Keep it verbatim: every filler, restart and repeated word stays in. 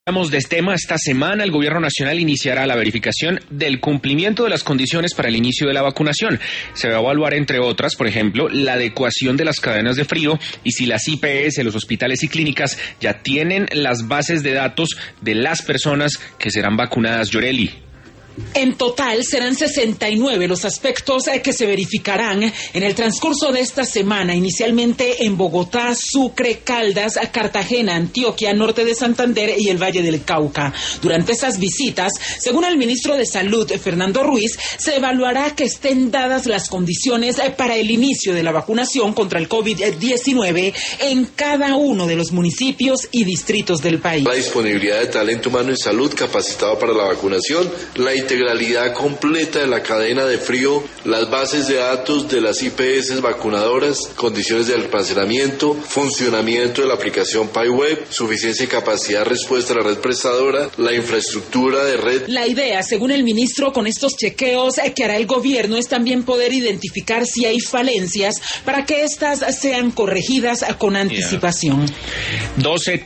Hablamos de este tema. Esta semana el Gobierno Nacional iniciará la verificación del cumplimiento de las condiciones para el inicio de la vacunación. Se va a evaluar, entre otras, por ejemplo, la adecuación de las cadenas de frío y si las I P S, los hospitales y clínicas ya tienen las bases de datos de las personas que serán vacunadas. Yoreli. En total serán sesenta y nueve los aspectos que se verificarán en el transcurso de esta semana, inicialmente en Bogotá, Sucre, Caldas, Cartagena, Antioquia, norte de Santander y el Valle del Cauca. Durante esas visitas, según el ministro de Salud, Fernando Ruiz, se evaluará que estén dadas las condiciones para el inicio de la vacunación contra el COVID diecinueve en cada uno de los municipios y distritos del país. La disponibilidad de talento humano en salud capacitado para la vacunación, la integralidad completa de la cadena de frío, las bases de datos de las I P S vacunadoras, condiciones de almacenamiento, funcionamiento de la aplicación PayWeb, suficiencia y capacidad de respuesta de la red prestadora, la infraestructura de red. La idea, según el ministro, con estos chequeos que hará el gobierno es también poder identificar si hay falencias para que éstas sean corregidas con anticipación. doce